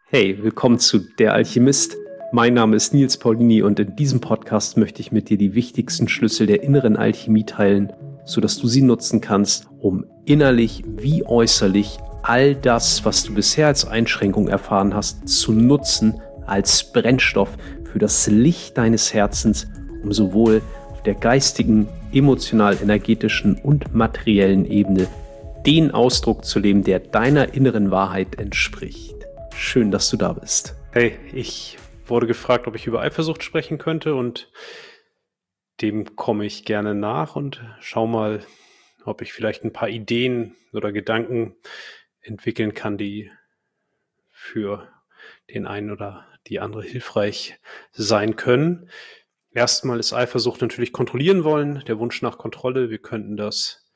Hey, willkommen zu Der Alchemist. Mein Name ist Nils Paulini und in diesem Podcast möchte ich mit dir die wichtigsten Schlüssel der inneren Alchemie teilen, sodass du sie nutzen kannst, um innerlich wie äußerlich all das, was du bisher als Einschränkung erfahren hast, zu nutzen als Brennstoff für das Licht deines Herzens, um sowohl auf der geistigen, emotional-energetischen und materiellen Ebene den Ausdruck zu leben, der deiner inneren Wahrheit entspricht. Schön, dass du da bist. Hey, ich wurde gefragt, ob ich über Eifersucht sprechen könnte und dem komme ich gerne nach und schau mal, ob ich vielleicht ein paar Ideen oder Gedanken entwickeln kann, die für den einen oder die andere hilfreich sein können. Erstmal ist Eifersucht natürlich kontrollieren wollen, der Wunsch nach Kontrolle. Wir könnten das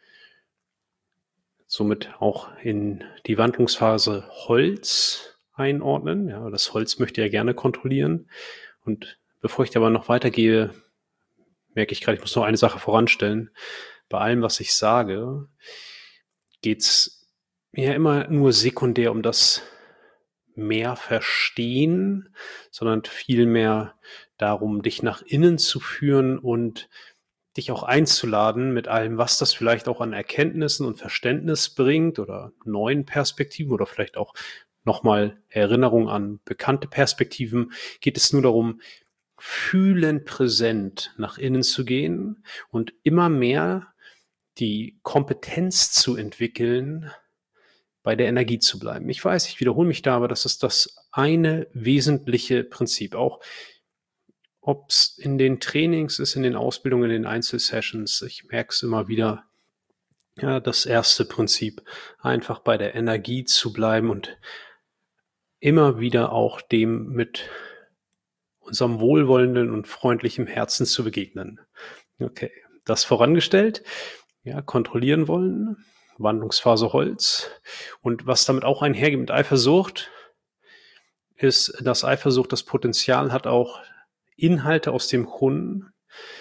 somit auch in die Wandlungsphase Holz einordnen. Ja, das Holz möchte ja gerne kontrollieren. Und bevor ich aber noch weitergehe, merke ich gerade, ich muss noch eine Sache voranstellen. Bei allem, was ich sage, geht es ja immer nur sekundär um das mehr Verstehen, sondern vielmehr darum, dich nach innen zu führen und dich auch einzuladen mit allem, was das vielleicht auch an Erkenntnissen und Verständnis bringt oder neuen Perspektiven oder vielleicht auch nochmal Erinnerung an bekannte Perspektiven, geht es nur darum, fühlend präsent nach innen zu gehen und immer mehr die Kompetenz zu entwickeln, bei der Energie zu bleiben. Ich weiß, ich wiederhole mich da, aber das ist das eine wesentliche Prinzip. Auch ob es in den Trainings ist, in den Ausbildungen, in den Einzelsessions, ich merke es immer wieder, ja, das erste Prinzip, einfach bei der Energie zu bleiben und immer wieder auch dem mit unserem wohlwollenden und freundlichen Herzen zu begegnen. Okay, das vorangestellt, ja, kontrollieren wollen, Wandlungsphase Holz. Und was damit auch einhergeht mit Eifersucht, ist, dass Eifersucht das Potenzial hat, auch Inhalte aus dem Hun.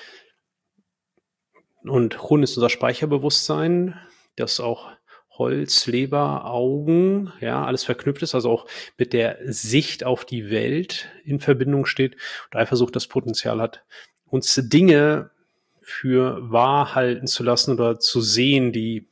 Und Hun ist unser Speicherbewusstsein, das auch Holz, Leber, Augen, ja, alles verknüpft ist, also auch mit der Sicht auf die Welt in Verbindung steht und Eifersucht das Potenzial hat, uns Dinge für wahr halten zu lassen oder zu sehen, die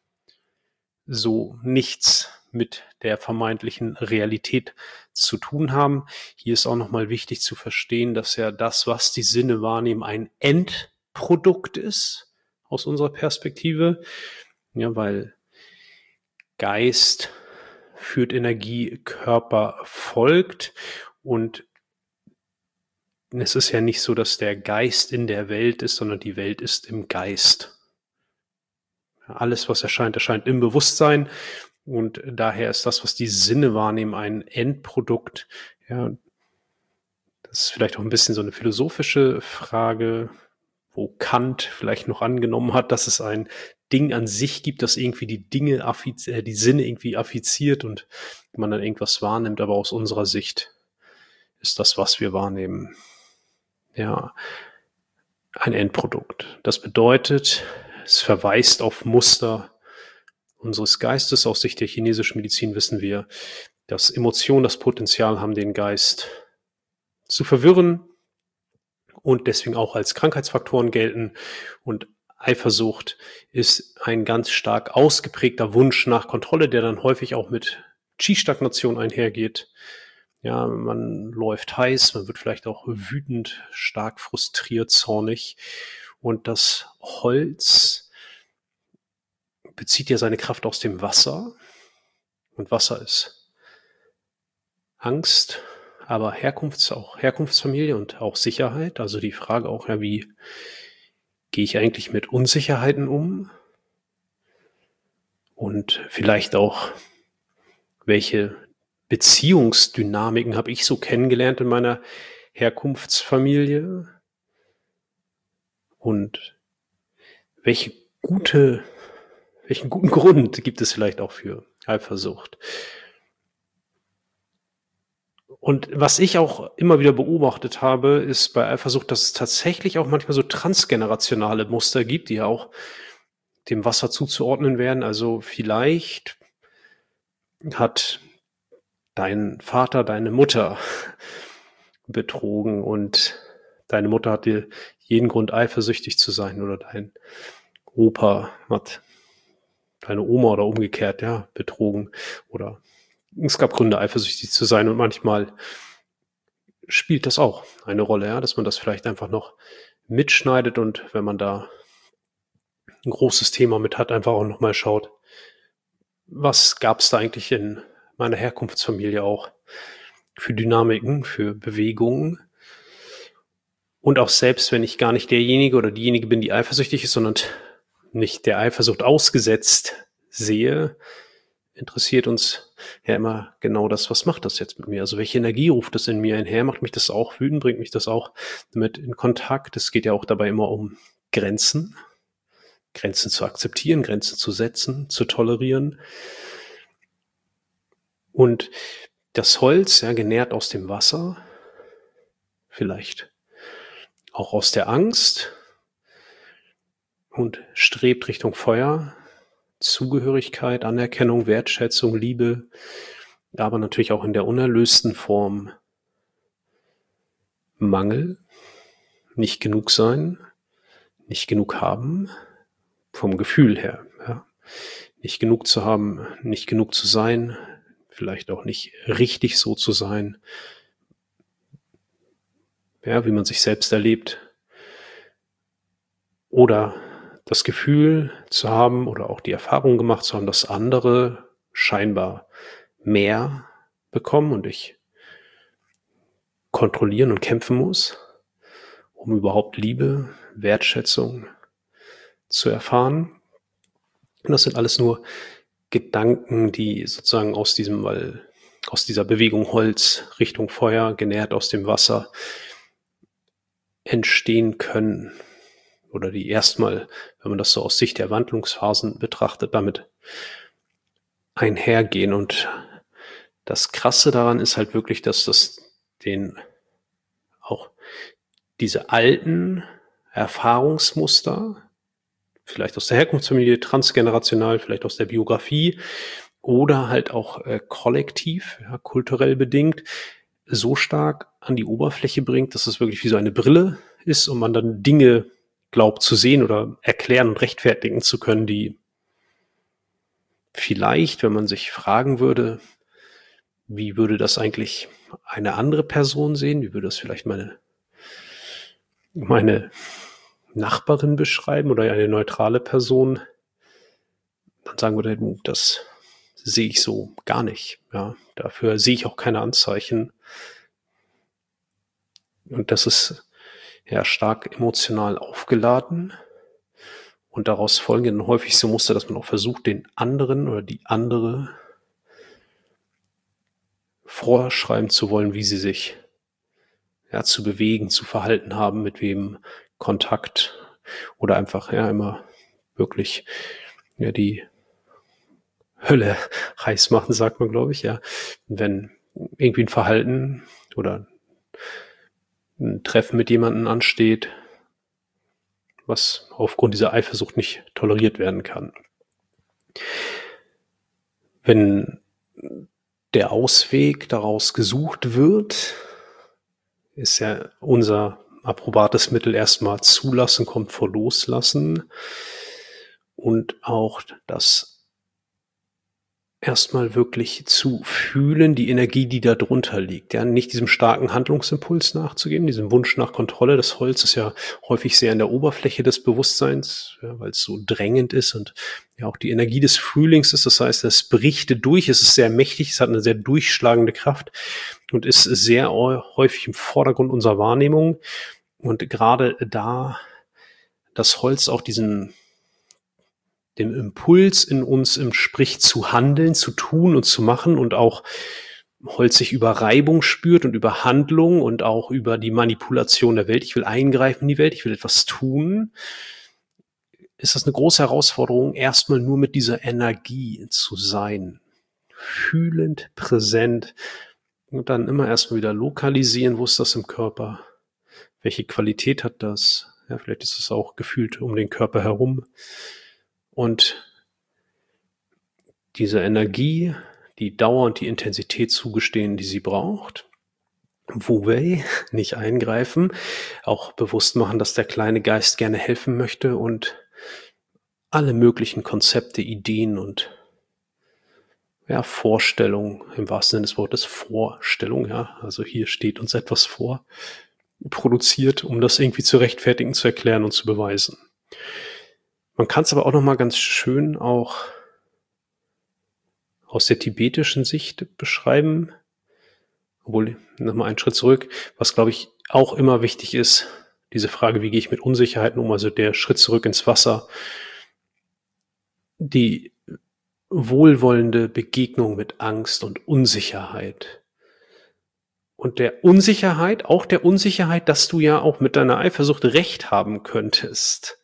so nichts mit der vermeintlichen Realität zu tun haben. Hier ist auch nochmal wichtig zu verstehen, dass ja das, was die Sinne wahrnehmen, ein Endprodukt ist aus unserer Perspektive. Ja, weil Geist führt Energie, Körper folgt. Und es ist ja nicht so, dass der Geist in der Welt ist, sondern die Welt ist im Geist. Alles, was erscheint, erscheint im Bewusstsein. Und daher ist das, was die Sinne wahrnehmen, ein Endprodukt. Ja, das ist vielleicht auch ein bisschen so eine philosophische Frage, wo Kant vielleicht noch angenommen hat, dass es ein Ding an sich gibt, das irgendwie die Sinne irgendwie affiziert und man dann irgendwas wahrnimmt. Aber aus unserer Sicht ist das, was wir wahrnehmen, ja, ein Endprodukt. Das bedeutet, es verweist auf Muster unseres Geistes. Aus Sicht der chinesischen Medizin wissen wir, dass Emotionen das Potenzial haben, den Geist zu verwirren und deswegen auch als Krankheitsfaktoren gelten. Und Eifersucht ist ein ganz stark ausgeprägter Wunsch nach Kontrolle, der dann häufig auch mit Qi-Stagnation einhergeht. Ja, man läuft heiß, man wird vielleicht auch wütend, stark frustriert, zornig. Und das Holz bezieht ja seine Kraft aus dem Wasser. Und Wasser ist Angst, aber Herkunftsfamilie und auch Sicherheit. Also die Frage auch, ja, wie gehe ich eigentlich mit Unsicherheiten um? Und vielleicht auch, welche Beziehungsdynamiken habe ich so kennengelernt in meiner Herkunftsfamilie? Und welchen guten Grund gibt es vielleicht auch für Eifersucht? Und was ich auch immer wieder beobachtet habe, ist bei Eifersucht, dass es tatsächlich auch manchmal so transgenerationale Muster gibt, die ja auch dem Wasser zuzuordnen wären. Also vielleicht hat deinen Vater, deine Mutter betrogen und deine Mutter hat dir jeden Grund, eifersüchtig zu sein, oder dein Opa hat deine Oma oder umgekehrt, ja, betrogen, oder es gab Gründe, eifersüchtig zu sein, und manchmal spielt das auch eine Rolle, ja, dass man das vielleicht einfach noch mitschneidet und wenn man da ein großes Thema mit hat, einfach auch noch mal schaut, was gab es da eigentlich in meiner Herkunftsfamilie auch für Dynamiken, für Bewegungen. Und auch selbst, wenn ich gar nicht derjenige oder diejenige bin, die eifersüchtig ist, sondern nicht der Eifersucht ausgesetzt sehe, interessiert uns ja immer genau das, was macht das jetzt mit mir? Also welche Energie ruft das in mir einher? Macht mich das auch wütend? Bringt mich das auch damit in Kontakt? Es geht ja auch dabei immer um Grenzen. Grenzen zu akzeptieren, Grenzen zu setzen, zu tolerieren. Und das Holz, ja, genährt aus dem Wasser, vielleicht auch aus der Angst und strebt Richtung Feuer, Zugehörigkeit, Anerkennung, Wertschätzung, Liebe, aber natürlich auch in der unerlösten Form Mangel, nicht genug sein, nicht genug haben, vom Gefühl her, ja. Nicht genug zu haben, nicht genug zu sein, vielleicht auch nicht richtig so zu sein, ja, wie man sich selbst erlebt. Oder das Gefühl zu haben oder auch die Erfahrung gemacht zu haben, dass andere scheinbar mehr bekommen und ich kontrollieren und kämpfen muss, um überhaupt Liebe, Wertschätzung zu erfahren. Und das sind alles nur Gedanken, die sozusagen aus dieser Bewegung Holz Richtung Feuer, genährt aus dem Wasser, entstehen können. Oder die erstmal, wenn man das so aus Sicht der Wandlungsphasen betrachtet, damit einhergehen. Und das Krasse daran ist halt wirklich, dass das auch diese alten Erfahrungsmuster, vielleicht aus der Herkunftsfamilie, transgenerational, vielleicht aus der Biografie oder halt auch kollektiv, ja, kulturell bedingt, so stark an die Oberfläche bringt, dass es wirklich wie so eine Brille ist und man dann Dinge glaubt zu sehen oder erklären und rechtfertigen zu können, die vielleicht, wenn man sich fragen würde, wie würde das eigentlich eine andere Person sehen? Wie würde das vielleicht meine Nachbarin beschreiben oder eine neutrale Person? Dann sagen würde, das sehe ich so gar nicht. Ja, dafür sehe ich auch keine Anzeichen. Und das ist ja stark emotional aufgeladen. Und daraus folgen dann häufig so Muster, dass man auch versucht, den anderen oder die andere vorschreiben zu wollen, wie sie sich ja zu bewegen, zu verhalten haben, mit wem Kontakt oder einfach ja immer wirklich ja die Hölle heiß machen, sagt man, glaube ich, ja. Wenn irgendwie ein Verhalten oder ein Treffen mit jemandem ansteht, was aufgrund dieser Eifersucht nicht toleriert werden kann. Wenn der Ausweg daraus gesucht wird, ist ja unser approbates Mittel erstmal zulassen, kommt vor loslassen und auch das erstmal wirklich zu fühlen, die Energie, die da drunter liegt, ja, nicht diesem starken Handlungsimpuls nachzugeben, diesem Wunsch nach Kontrolle. Das Holz ist ja häufig sehr an der Oberfläche des Bewusstseins, ja, weil es so drängend ist und ja auch die Energie des Frühlings ist. Das heißt, es bricht durch, es ist sehr mächtig, es hat eine sehr durchschlagende Kraft und ist sehr häufig im Vordergrund unserer Wahrnehmung. Und gerade da das Holz auch dem Impuls in uns entspricht, zu handeln, zu tun und zu machen und auch Holz sich über Reibung spürt und über Handlung und auch über die Manipulation der Welt. Ich will eingreifen in die Welt, ich will etwas tun. Ist das eine große Herausforderung, erstmal nur mit dieser Energie zu sein. Fühlend, präsent und dann immer erstmal wieder lokalisieren, wo ist das im Körper? Welche Qualität hat das? Ja, vielleicht ist es auch gefühlt um den Körper herum. Und diese Energie, die Dauer und die Intensität zugestehen, die sie braucht. Wu-Wei, nicht eingreifen, auch bewusst machen, dass der kleine Geist gerne helfen möchte und alle möglichen Konzepte, Ideen und ja, Vorstellungen, im wahrsten Sinne des Wortes Vorstellung, ja, also hier steht uns etwas vor, produziert, um das irgendwie zu rechtfertigen, zu erklären und zu beweisen. Man kann es aber auch noch mal ganz schön auch aus der tibetischen Sicht beschreiben, obwohl, noch mal einen Schritt zurück, was, glaube ich, auch immer wichtig ist, diese Frage, wie gehe ich mit Unsicherheiten um, also der Schritt zurück ins Wasser, die wohlwollende Begegnung mit Angst und Unsicherheit. Und der Unsicherheit, auch der Unsicherheit, dass du ja auch mit deiner Eifersucht recht haben könntest.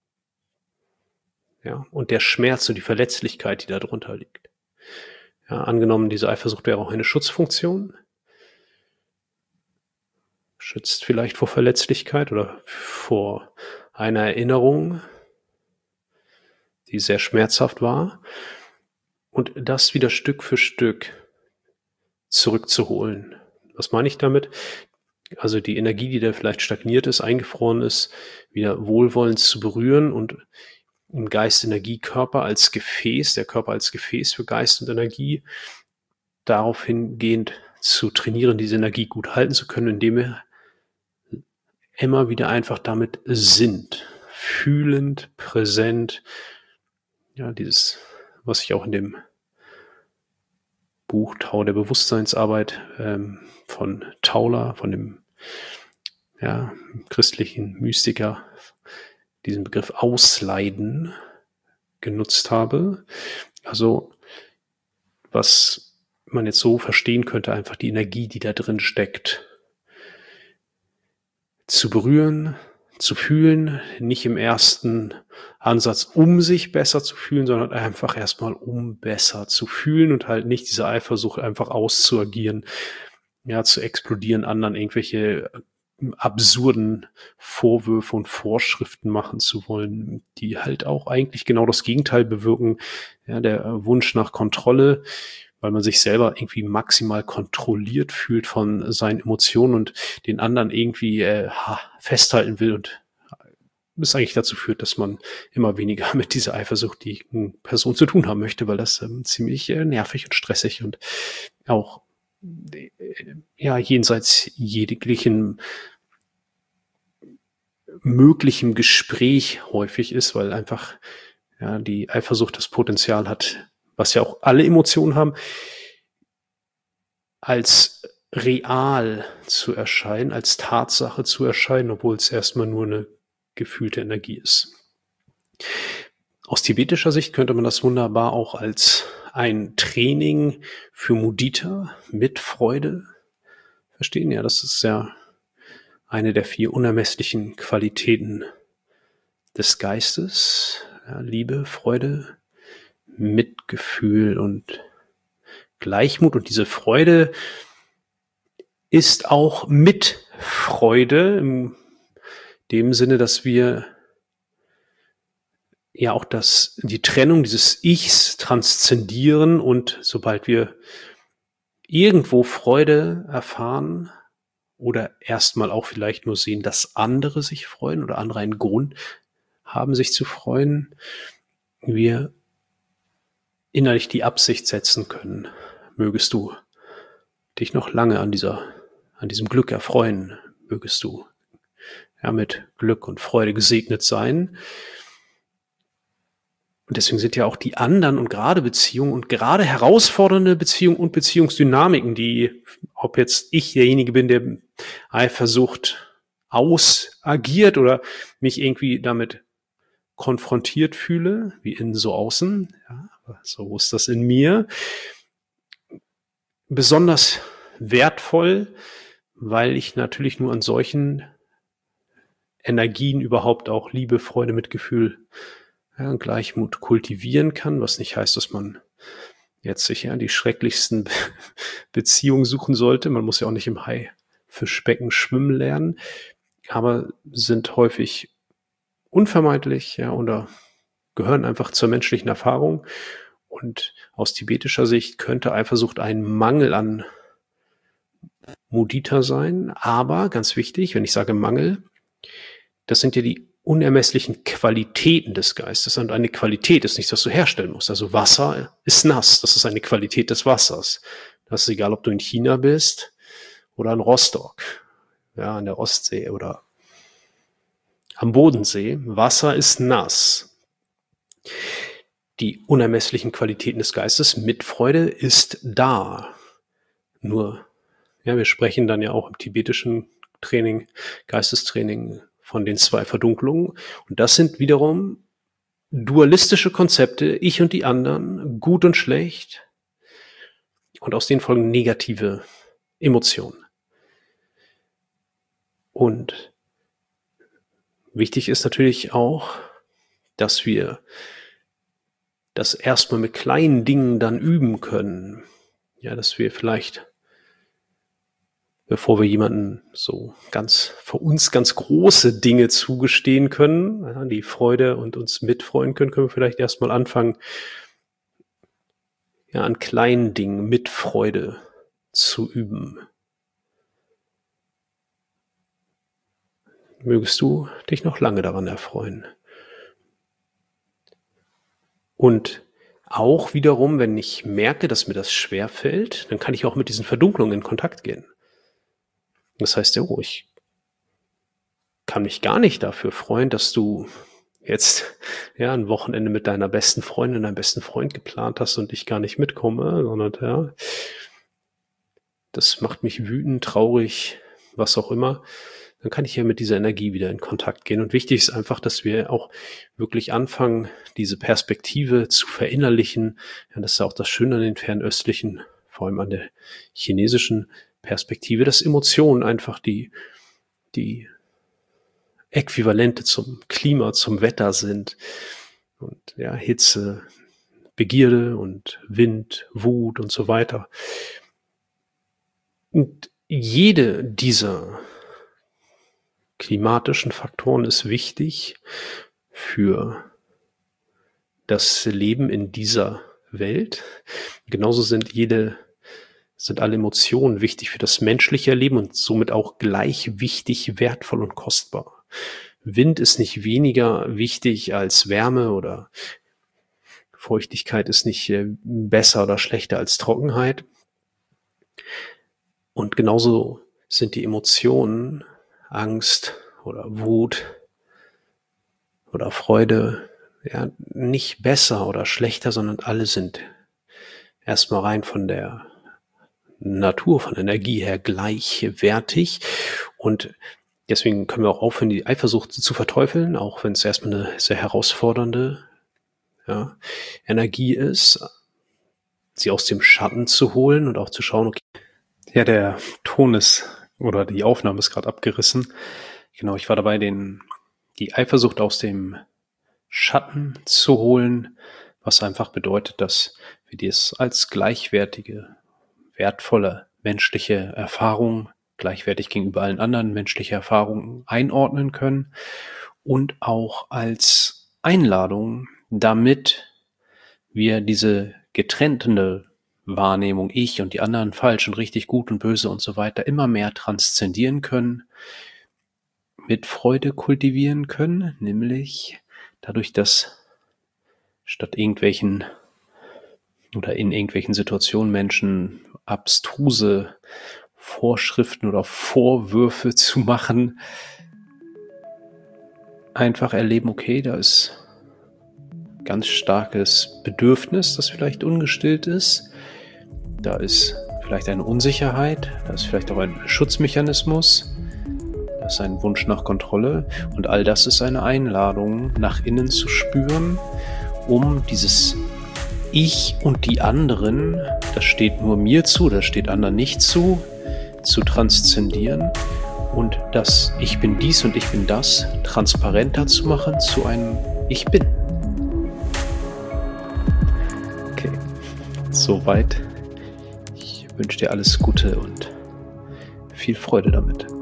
Ja, und der Schmerz und die Verletzlichkeit, die da drunter liegt. Ja, angenommen, diese Eifersucht wäre auch eine Schutzfunktion. Schützt vielleicht vor Verletzlichkeit oder vor einer Erinnerung, die sehr schmerzhaft war. Und das wieder Stück für Stück zurückzuholen. Was meine ich damit? Also die Energie, die da vielleicht stagniert ist, eingefroren ist, wieder wohlwollend zu berühren und im Geist Energie, Körper als Gefäß, der Körper als Gefäß für Geist und Energie, darauf hingehend zu trainieren, diese Energie gut halten zu können, indem wir immer wieder einfach damit sind, fühlend, präsent, ja, dieses, was ich auch in dem Buch Tau der Bewusstseinsarbeit von Tauler, von dem ja, christlichen Mystiker, diesen Begriff Ausleiden genutzt habe. Also was man jetzt so verstehen könnte, einfach die Energie, die da drin steckt, zu berühren, zu fühlen, nicht im ersten Ansatz, um sich besser zu fühlen, sondern einfach erstmal, um besser zu fühlen und halt nicht diese Eifersucht einfach auszuagieren, ja, zu explodieren, anderen irgendwelche absurden Vorwürfe und Vorschriften machen zu wollen, die halt auch eigentlich genau das Gegenteil bewirken. Ja, der Wunsch nach Kontrolle, weil man sich selber irgendwie maximal kontrolliert fühlt von seinen Emotionen und den anderen irgendwie festhalten will und das eigentlich dazu führt, dass man immer weniger mit dieser eifersuchtigen Person zu tun haben möchte, weil das ziemlich nervig und stressig und auch ja jenseits jeglichen möglichem Gespräch häufig ist, weil einfach ja die Eifersucht das Potenzial hat, was ja auch alle Emotionen haben, als real zu erscheinen, als Tatsache zu erscheinen, obwohl es erstmal nur eine gefühlte Energie ist. Aus tibetischer Sicht könnte man das wunderbar auch als ein Training für Mudita mit Freude verstehen. Ja, das ist ja eine der 4 unermesslichen Qualitäten des Geistes. Ja, Liebe, Freude, Mitgefühl und Gleichmut. Und diese Freude ist auch Mitfreude im dem Sinne, dass wir ja auch die Trennung dieses Ichs transzendieren und sobald wir irgendwo Freude erfahren oder erstmal auch vielleicht nur sehen, dass andere sich freuen oder andere einen Grund haben, sich zu freuen, wir innerlich die Absicht setzen können, mögest du dich noch lange an diesem Glück erfreuen, mögest du ja mit Glück und Freude gesegnet sein. Und deswegen sind ja auch die anderen und gerade Beziehungen und gerade herausfordernde Beziehungen und Beziehungsdynamiken, die, ob jetzt ich derjenige bin, der Eifersucht ausagiert oder mich irgendwie damit konfrontiert fühle, wie innen so außen, ja, so ist das in mir, besonders wertvoll, weil ich natürlich nur an solchen Energien überhaupt auch Liebe, Freude, Mitgefühl, ja, Gleichmut kultivieren kann, was nicht heißt, dass man jetzt sich ja die schrecklichsten Beziehungen suchen sollte. Man muss ja auch nicht im Haifischbecken schwimmen lernen, aber sind häufig unvermeidlich, ja, oder gehören einfach zur menschlichen Erfahrung Und aus tibetischer Sicht könnte Eifersucht ein Mangel an Mudita sein, aber ganz wichtig, wenn ich sage Mangel, das sind ja die unermesslichen Qualitäten des Geistes. Und eine Qualität ist nichts, was du herstellen musst. Also Wasser ist nass, das ist eine Qualität des Wassers. Das ist egal, ob du in China bist oder in Rostock, ja, an der Ostsee oder am Bodensee. Wasser ist nass. Die unermesslichen Qualitäten des Geistes, Mitfreude ist da. Nur, ja, wir sprechen dann ja auch im tibetischen Training, Geistestraining von den 2 Verdunklungen. Und das sind wiederum dualistische Konzepte, ich und die anderen, gut und schlecht. Und aus denen folgen negative Emotionen. Und wichtig ist natürlich auch, dass wir das erstmal mit kleinen Dingen dann üben können. Ja, dass wir vielleicht, bevor wir jemanden so für uns ganz große Dinge zugestehen können, ja, die Freude und uns mitfreuen können, können wir vielleicht erstmal anfangen, ja, an kleinen Dingen mit Freude zu üben. Mögest du dich noch lange daran erfreuen. Und auch wiederum, wenn ich merke, dass mir das schwerfällt, dann kann ich auch mit diesen Verdunklungen in Kontakt gehen. Das heißt, ja, ich kann mich gar nicht dafür freuen, dass du jetzt ja ein Wochenende mit deiner besten Freundin, deinem besten Freund geplant hast und ich gar nicht mitkomme, sondern ja, das macht mich wütend, traurig, was auch immer. Dann kann ich ja mit dieser Energie wieder in Kontakt gehen. Und wichtig ist einfach, dass wir auch wirklich anfangen, diese Perspektive zu verinnerlichen. Ja, das ist auch das Schöne an den fernöstlichen, vor allem an der chinesischen Perspektive, dass Emotionen einfach die Äquivalente zum Klima, zum Wetter sind. Und ja, Hitze, Begierde und Wind, Wut und so weiter. Und jede dieser klimatischen Faktoren ist wichtig für das Leben in dieser Welt. Genauso sind alle Emotionen wichtig für das menschliche Leben und somit auch gleich wichtig, wertvoll und kostbar. Wind ist nicht weniger wichtig als Wärme oder Feuchtigkeit ist nicht besser oder schlechter als Trockenheit. Und genauso sind die Emotionen, Angst oder Wut oder Freude, ja, nicht besser oder schlechter, sondern alle sind erstmal rein von der Natur, von Energie her gleichwertig. Und deswegen können wir auch aufhören, die Eifersucht zu verteufeln, auch wenn es erstmal eine sehr herausfordernde Energie ist, sie aus dem Schatten zu holen und auch zu schauen, okay. Ja, der Ton oder die Aufnahme ist gerade abgerissen. Genau, ich war dabei, die Eifersucht aus dem Schatten zu holen, was einfach bedeutet, dass wir dies als gleichwertige, wertvolle menschliche Erfahrung, gleichwertig gegenüber allen anderen menschlichen Erfahrungen einordnen können und auch als Einladung, damit wir diese getrennte Wahrnehmung, ich und die anderen falsch und richtig, gut und böse und so weiter, immer mehr transzendieren können, mit Freude kultivieren können, nämlich dadurch, dass statt in irgendwelchen Situationen Menschen abstruse Vorschriften oder Vorwürfe zu machen, einfach erleben, okay, da ist ganz starkes Bedürfnis, das vielleicht ungestillt ist. Da ist vielleicht eine Unsicherheit, da ist vielleicht auch ein Schutzmechanismus, da ist ein Wunsch nach Kontrolle und all das ist eine Einladung, nach innen zu spüren, um dieses Ich und die anderen, das steht nur mir zu, das steht anderen nicht zu transzendieren und das Ich bin dies und ich bin das transparenter zu machen zu einem Ich bin. Okay, soweit. Ich wünsche dir alles Gute und viel Freude damit.